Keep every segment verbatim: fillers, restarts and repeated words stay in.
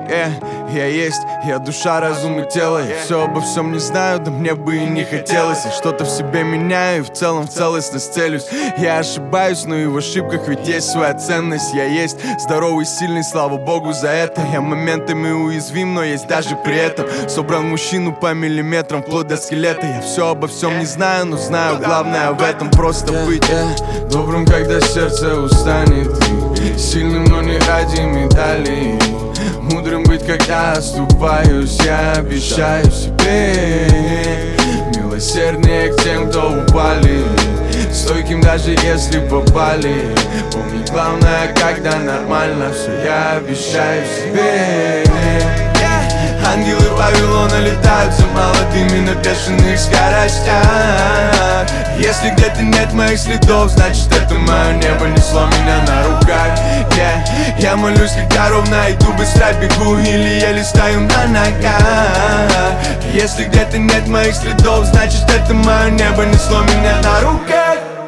Yeah, я есть, я душа, разум и тело. Я все обо всем не знаю, да мне бы и не хотелось. Я что-то в себе меняю и в целом в целостность целюсь. Я ошибаюсь, но и в ошибках ведь есть своя ценность. Я есть здоровый, сильный, слава богу за это. Я моментами уязвим, но есть даже при этом. Собран мужчину по миллиметрам, вплоть до скелета. Я все обо всем не знаю, но знаю, главное в этом просто быть добрым, когда сердце устанет, сильным, но не ради медалей. Мудрым быть, когда оступаюсь, я обещаю себе. Милосерднее к тем, кто упали, стойким даже если попали. Помни, главное, когда нормально все, я обещаю себе. Ангелы Вавилона летают за молодыми на бешеных скоростях. Если где-то нет моих следов, значит это мое небо несло меня на руках. yeah. Я молюсь, когда ровно иду, быстро бегу или еле стою на ногах. Если где-то нет моих следов, значит это мое небо несло меня на руках.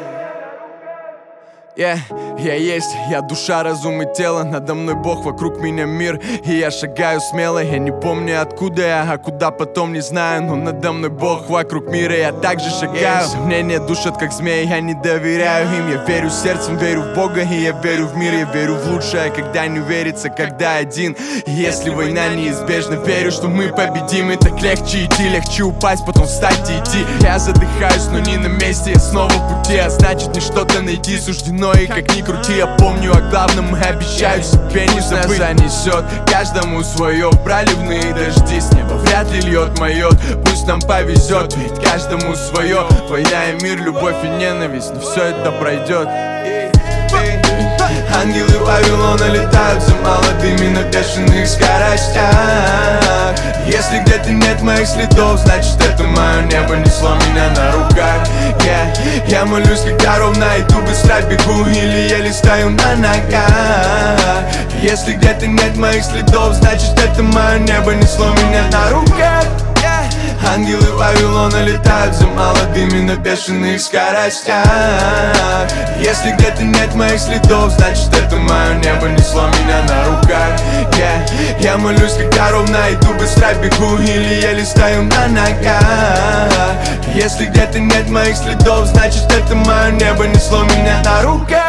Yeah, я есть, я душа, разум и тело. Надо мной Бог, вокруг меня мир, и я шагаю смело. Я не помню откуда я, а куда потом не знаю. Но надо мной Бог, вокруг мира я также шагаю. Сомнения душат как змеи, я не доверяю им. Я верю сердцем, верю в Бога, и я верю в мир. Я верю в лучшее, когда не верится, когда один. И если война неизбежна, верю, что мы победим. И так легче идти, легче упасть, потом встать и идти. Я задыхаюсь, но не на месте, я снова в пути. А значит мне что-то найти суждено. И как ни крути, я помню о главном и обещаю себе не забыть. Занесет каждому свое, проливные дожди с неба вряд ли льет моет. Пусть нам повезет, ведь каждому свое. Война и мир, любовь и ненависть, но все это пройдет. Ангелы Вавилона летают за молодыми на бешеных скоростях. Если где-то нет моих следов, значит это мое небо несло меня на руках. yeah. Я молюсь, когда ровно иду, быстро бегу или еле стою на ногах. Если где-то нет моих следов, значит это мое небо несло меня на руках. Ангелы Вавилона летают за молодыми на бешеных скоростях. Если где-то нет моих следов, значит это мое небо несло меня на руках. yeah. Я молюсь, когда ровно иду, быстро бегу или еле стою на ногах. Если где-то нет моих следов, значит это мое небо несло меня на руках.